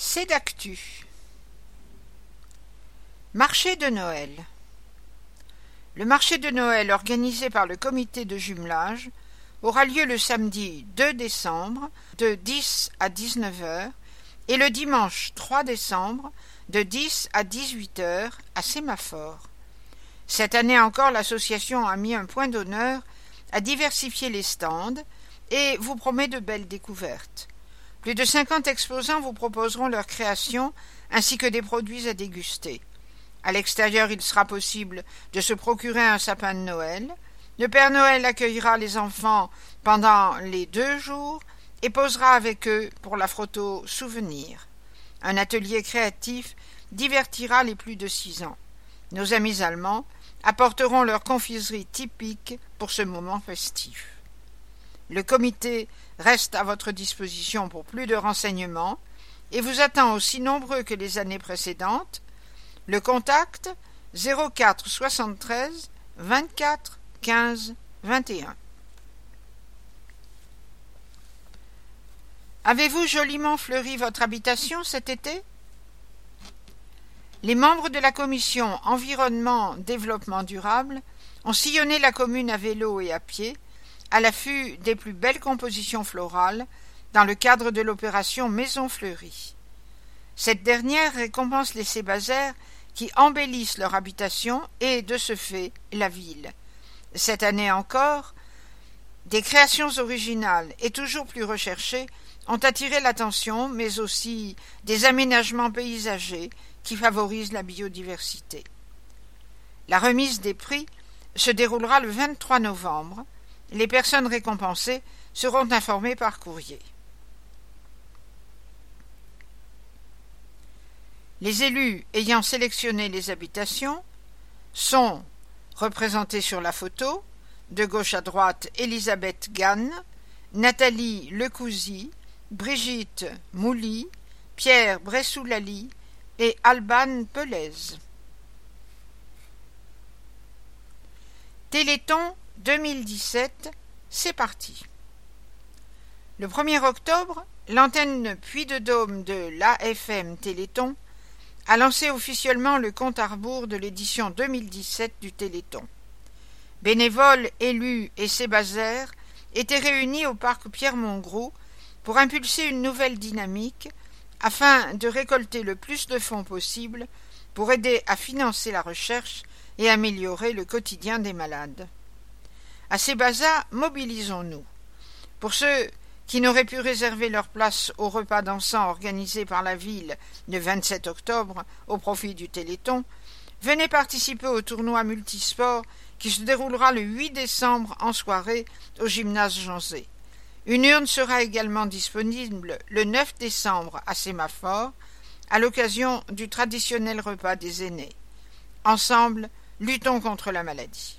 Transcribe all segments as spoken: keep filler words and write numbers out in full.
Cédactu. Marché de Noël. Le marché de Noël organisé par le comité de jumelage aura lieu le samedi deux décembre de dix à dix-neuf heures et le dimanche trois décembre de dix à dix-huit heures à Sémaphore. Cette année encore, l'association a mis un point d'honneur à diversifier les stands et vous promet de belles découvertes. Plus de cinquante exposants vous proposeront leurs créations ainsi que des produits à déguster. À l'extérieur, il sera possible de se procurer un sapin de Noël. Le Père Noël accueillera les enfants pendant les deux jours et posera avec eux pour la photo souvenir. Un atelier créatif divertira les plus de six ans. Nos amis allemands apporteront leur confiserie typique pour ce moment festif. Le comité reste à votre disposition pour plus de renseignements et vous attend aussi nombreux que les années précédentes. Le contact zéro quatre soixante-treize vingt-quatre quinze vingt et un. Avez-vous joliment fleuri votre habitation cet été? Les membres de la commission Environnement Développement durable ont sillonné la commune à vélo et à pied à l'affût des plus belles compositions florales dans le cadre de l'opération Maison Fleurie. Cette dernière récompense les cébazères qui embellissent leur habitation et, de ce fait, la ville. Cette année encore, des créations originales et toujours plus recherchées ont attiré l'attention, mais aussi des aménagements paysagers qui favorisent la biodiversité. La remise des prix se déroulera le vingt-trois novembre. Les personnes récompensées seront informées par courrier. Les élus ayant sélectionné les habitations sont représentés sur la photo, de gauche à droite Elisabeth Gann, Nathalie Lecouzy, Brigitte Mouly, Pierre Bressoulali et Alban Pelez. Téléthon deux mille dix-sept, c'est parti. Le premier octobre, l'antenne Puy de Dôme de l'A F M Téléthon a lancé officiellement le compte à rebours de l'édition deux mille dix-sept du Téléthon. Bénévoles, élus et cébazères étaient réunis au parc Pierre-Mongroux pour impulser une nouvelle dynamique afin de récolter le plus de fonds possible pour aider à financer la recherche et améliorer le quotidien des malades. À Sébaza, mobilisons-nous. Pour ceux qui n'auraient pu réserver leur place au repas dansant organisé par la ville le vingt-sept octobre au profit du Téléthon, venez participer au tournoi multisport qui se déroulera le huit décembre en soirée au gymnase Jean Zay. Une urne sera également disponible le neuf décembre à Sémaphore à l'occasion du traditionnel repas des aînés. Ensemble, luttons contre la maladie.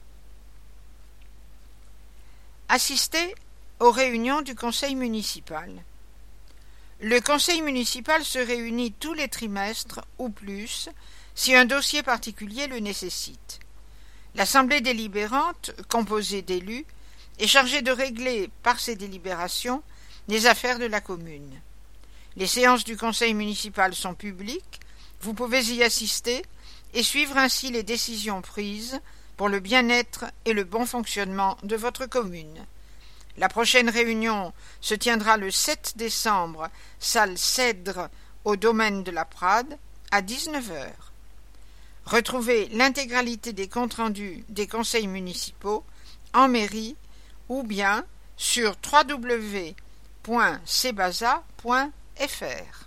Assister aux réunions du conseil municipal. Le conseil municipal se réunit tous les trimestres ou plus si un dossier particulier le nécessite. L'assemblée délibérante, composée d'élus, est chargée de régler par ses délibérations les affaires de la commune. Les séances du conseil municipal sont publiques, vous pouvez y assister et suivre ainsi les décisions prises pour le bien-être et le bon fonctionnement de votre commune. La prochaine réunion se tiendra le sept décembre, salle Cèdre, au domaine de la Prade, à dix-neuf heures. Retrouvez l'intégralité des comptes rendus des conseils municipaux en mairie ou bien sur w w w point sebaza point f r.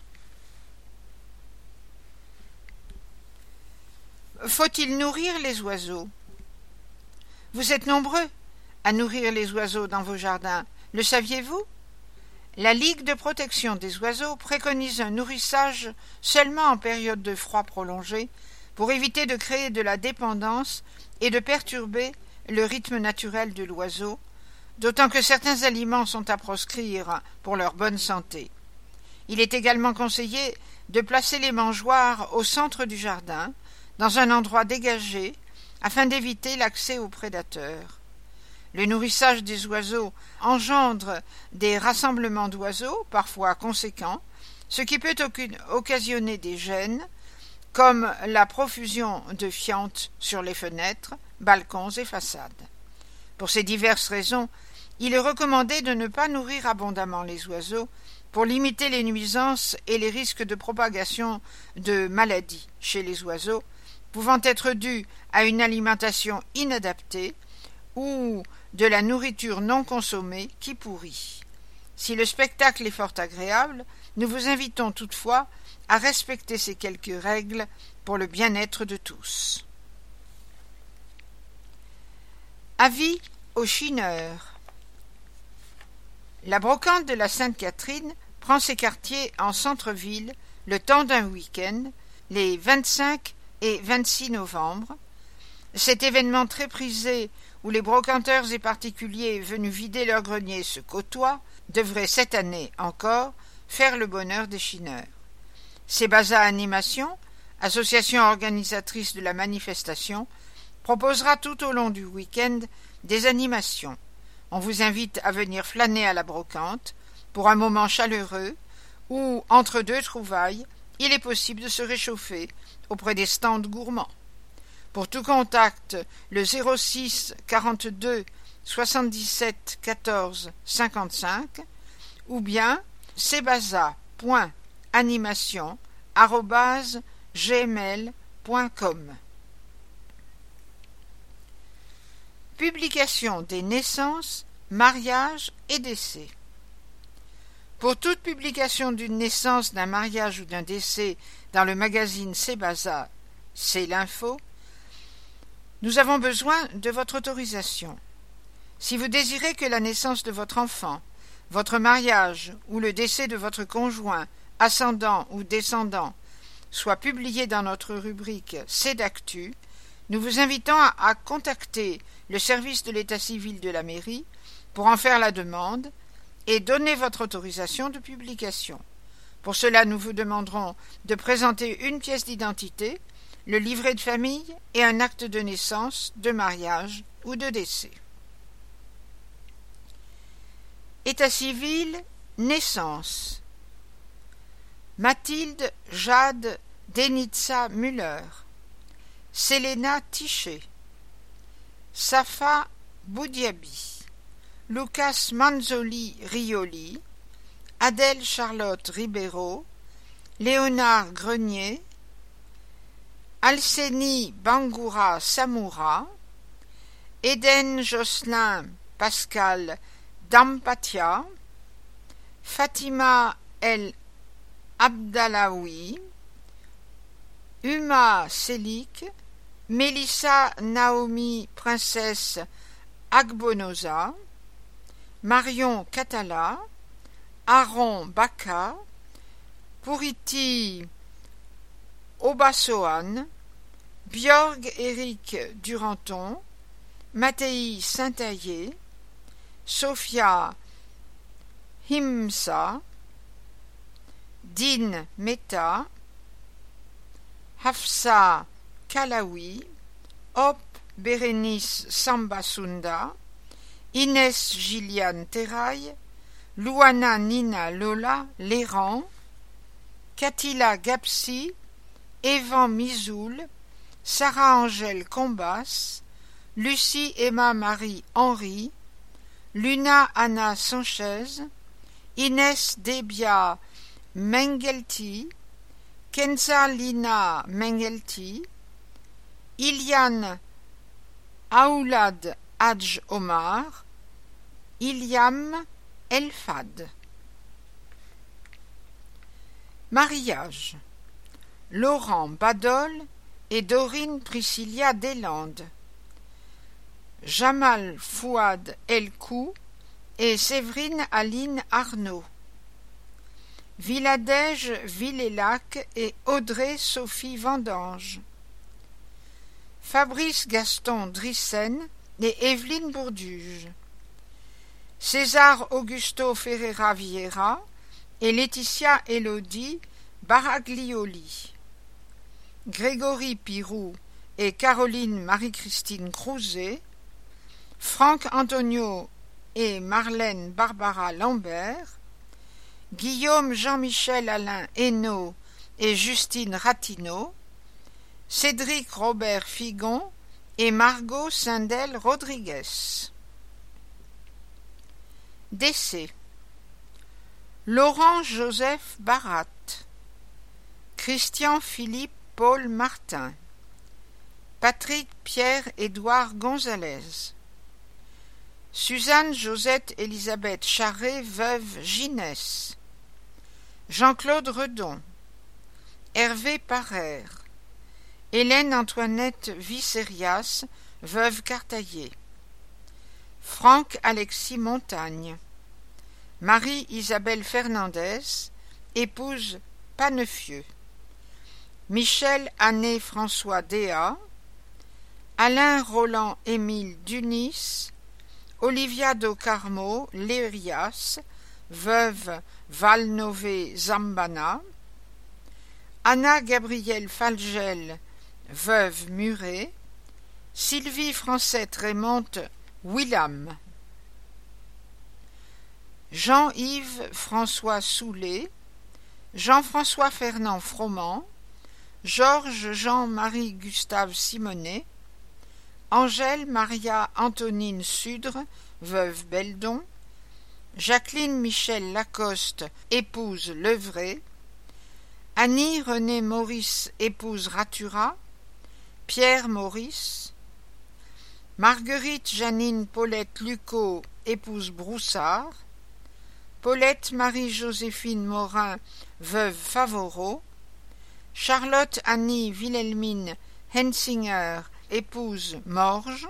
Faut-il nourrir les oiseaux? Vous êtes nombreux à nourrir les oiseaux dans vos jardins, le saviez-vous? La Ligue de protection des oiseaux préconise un nourrissage seulement en période de froid prolongé pour éviter de créer de la dépendance et de perturber le rythme naturel de l'oiseau, d'autant que certains aliments sont à proscrire pour leur bonne santé. Il est également conseillé de placer les mangeoires au centre du jardin, dans un endroit dégagé, afin d'éviter l'accès aux prédateurs. Le nourrissage des oiseaux engendre des rassemblements d'oiseaux, parfois conséquents, ce qui peut occasionner des gênes, comme la profusion de fientes sur les fenêtres, balcons et façades. Pour ces diverses raisons, il est recommandé de ne pas nourrir abondamment les oiseaux pour limiter les nuisances et les risques de propagation de maladies chez les oiseaux, pouvant être dus à une alimentation inadaptée ou de la nourriture non consommée qui pourrit. Si le spectacle est fort agréable, nous vous invitons toutefois à respecter ces quelques règles pour le bien-être de tous. Avis aux chineurs. La brocante de la Sainte-Catherine prend ses quartiers en centre-ville le temps d'un week-end, les vingt-cinq et vingt-six novembre. Cet événement très prisé où les brocanteurs et particuliers venus vider leur grenier se côtoient devrait cette année encore faire le bonheur des chineurs. Sebaza Animation, association organisatrice de la manifestation, proposera tout au long du week-end des animations. On vous invite à venir flâner à la brocante pour un moment chaleureux où, entre deux trouvailles, il est possible de se réchauffer auprès des stands gourmands. Pour tout contact, le zéro six quarante-deux soixante-dix-sept quatorze cinquante-cinq ou bien sebaza.animation arobase gmail point com. Publication des naissances, mariages et décès. Pour toute publication d'une naissance, d'un mariage ou d'un décès dans le magazine Sebaza, c'est l'info, nous avons besoin de votre autorisation. Si vous désirez que la naissance de votre enfant, votre mariage ou le décès de votre conjoint, ascendant ou descendant soit publié dans notre rubrique C'est d'actu, nous vous invitons à, à contacter le service de l'état civil de la mairie pour en faire la demande et donner votre autorisation de publication. Pour cela, nous vous demanderons de présenter une pièce d'identité, le livret de famille et un acte de naissance, de mariage ou de décès. État civil, naissance. Mathilde Jade Denitsa Müller, Selena Tichet, Safa Boudiaby, Lucas Manzoli Rioli, Adèle Charlotte Ribeiro, Léonard Grenier, Alcénie Bangoura Samoura, Eden Jocelyn Pascal Dampatia, Fatima El Abdallaoui, Uma Selik, Mélissa Naomi Princesse Agbonosa, Marion Catala, Aaron Baka, Puriti Obasoan, Björg Eric Duranton, Mattei Saint-Aillé, Sophia Himsa, Din Meta, Hafsa Kalawi, Hop Bérénice Sambasunda, Inès Gilliane Terrail, Louana Nina Lola Léran, Katila Gapsi, Evan Mizoul, Sarah Angèle Combas, Lucie Emma Marie Henry, Luna Anna Sanchez, Inès Debia Mengelti, Kenza Lina Mengelti, Iliane Aoulad Hadj Omar, Iliam Elfad. Mariage. Laurent Badol et Dorine Priscilla Deslandes, Jamal Fouad Elkou et Séverine Aline Arnaud, Villadège Villelac et Audrey Sophie Vendange, Fabrice Gaston Drissen et Evelyne Bourduge, César Augusto Ferreira Vieira et Laetitia Elodie Baraglioli, Grégory Pirou et Caroline Marie-Christine Crouzet, Franck Antonio et Marlène Barbara Lambert, Guillaume Jean-Michel Alain Hainaut et Justine Ratineau, Cédric Robert Figon et Margot Sindel Rodriguez. Décès: Laurent Joseph Barat, Christian Philippe Paul Martin, Patrick Pierre-Édouard Gonzalez, Suzanne Josette Élisabeth Charret veuve Ginès, Jean-Claude Redon, Hervé Parrer, Hélène Antoinette Vicerias veuve Cartaillé, Franck Alexis Montagne, Marie-Isabelle Fernandez, épouse Pannefieux, Michel Anné François Déa, Alain Roland Émile Dunis, Olivia do Carmo Lérias, veuve Valnové Zambana, Anna Gabrielle Falgel, veuve Muret, Sylvie Francette Raymonde Willam, Jean-Yves François Soulet, Jean-François Fernand Froment, Georges Jean-Marie Gustave Simonet, Angèle Maria Antonine Sudre, veuve Beldon, Jacqueline Michel Lacoste, épouse Levray, Annie Renée Maurice, épouse Ratura, Pierre Maurice, Marguerite Janine Paulette Lucot, épouse Broussard, Paulette Marie-Joséphine Morin, veuve Favoreau, Charlotte Annie Wilhelmine Hensinger, épouse Morge,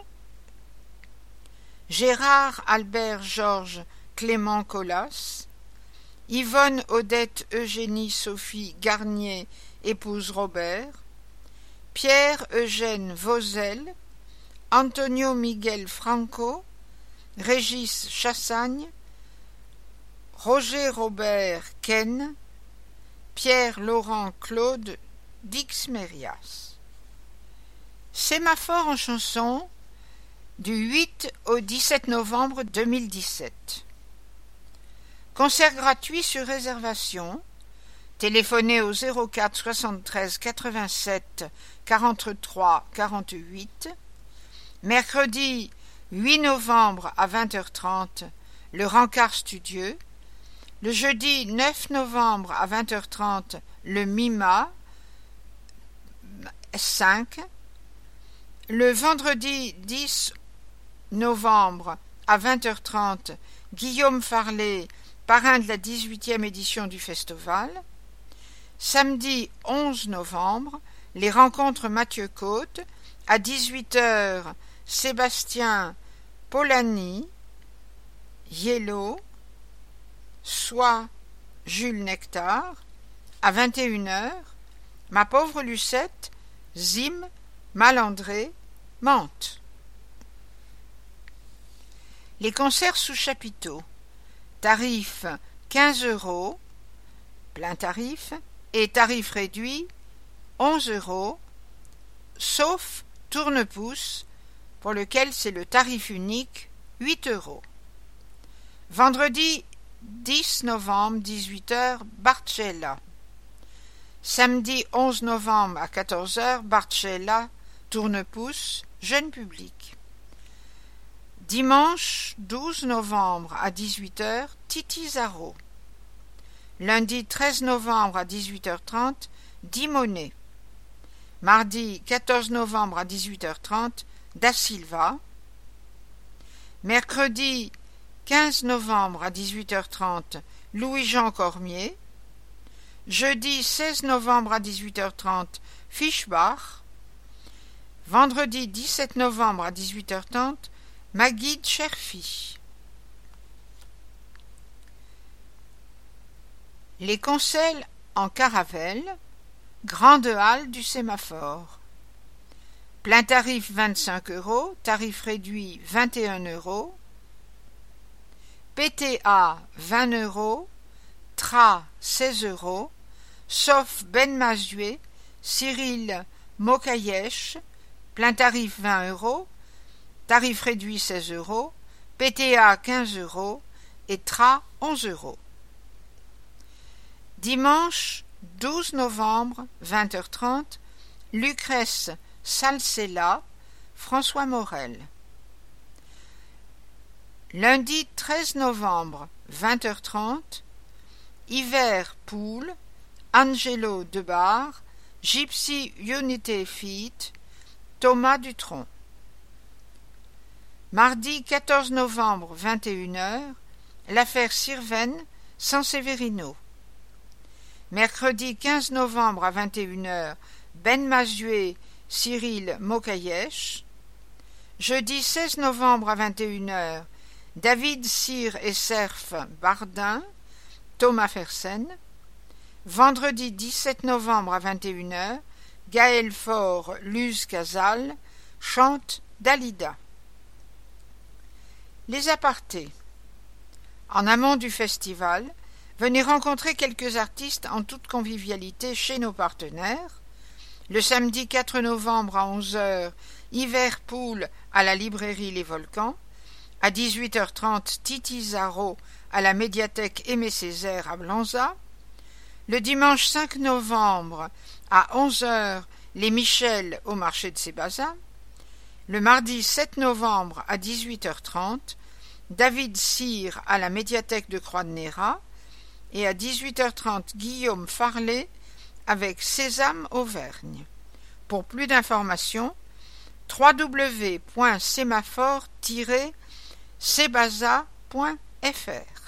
Gérard Albert Georges Clément Colas, Yvonne Odette Eugénie Sophie Garnier, épouse Robert, Pierre Eugène Vauzel, Antonio Miguel Franco, Régis Chassagne, Roger Robert Ken, Pierre Laurent Claude Dixmérias. Sémaphore en chanson du huit au dix-sept novembre deux mille dix-sept. Concert gratuit sur réservation. Téléphonez au zéro quatre soixante-treize quatre-vingt-sept quarante-trois quarante-huit. Mercredi huit novembre à vingt heures trente, le Rancard Studio. Le jeudi neuf novembre à vingt heures trente, le Mima cinq. Le vendredi dix novembre à vingt heures trente, Guillaume Farlet, parrain de la dix-huitième édition du festival. Samedi onze novembre, les rencontres Mathieu Côte. À dix-huit heures, Sébastien Polani, Yellow, soit Jules Nectar. À vingt et une heures, Ma pauvre Lucette, Zim, Malandré, Mantes. Les concerts sous chapiteau. Tarif quinze euros, plein tarif, et tarif réduit onze euros, sauf tourne-pouce, pour lequel c'est le tarif unique huit euros. Vendredi dix novembre, dix-huit heures, Barcella. Samedi onze novembre à quatorze heures, Barcella, tourne-pouce, jeune public. Dimanche douze novembre à dix-huit heures, Titizaro. Lundi treize novembre à dix-huit heures trente, Dimonet. Mardi quatorze novembre à dix-huit heures trente, Da Silva. Mercredi quinze novembre à dix-huit heures trente, Louis-Jean Cormier. Jeudi seize novembre à dix-huit heures trente, Fischbach. Vendredi dix-sept novembre à dix-huit heures trente, Maguide Cherfi. Les conseils en caravelle, grande halle du sémaphore. Plein tarif vingt-cinq euros, tarif réduit vingt et un euros. P T A vingt euros, T R A seize euros, sauf Ben Mazué, Cyril Mokayesh, plein tarif vingt euros, tarif réduit seize euros, P T A quinze euros et T R A onze euros. Dimanche douze novembre, vingt heures trente, Lucrèce Salcella, François Morel. Lundi treize novembre, vingt heures trente, Hiver Poul, Angelo Debar, Gypsy Unité Feet, Thomas Dutronc. Mardi quatorze novembre, vingt et une heures, l'affaire Sirven, Sanseverino. Mercredi quinze novembre à vingt et une heures, Ben Mazué, Cyril Mokayesh. Jeudi seize novembre à vingt et une heures, David Cyr et Cerf Bardin, Thomas Fersen. Vendredi dix-sept novembre à vingt et une heures, Gaël Faure, Luz Casal, chante Dalida. Les apartés. En amont du festival, venez rencontrer quelques artistes en toute convivialité chez nos partenaires. Le samedi quatre novembre à onze heures, Hiver Poul à la librairie Les Volcans. À dix-huit heures trente, Titi Zaro à la médiathèque Aimé Césaire à Blanza. Le dimanche cinq novembre à onze heures, les Michel au marché de Sébaza. Le mardi sept novembre à dix-huit heures trente, David Cyr à la médiathèque de Croix-de-Néra. Et à dix-huit heures trente, Guillaume Farlet avec Sésame Auvergne. Pour plus d'informations, w w w point sémaphore tiret sébaza point f r.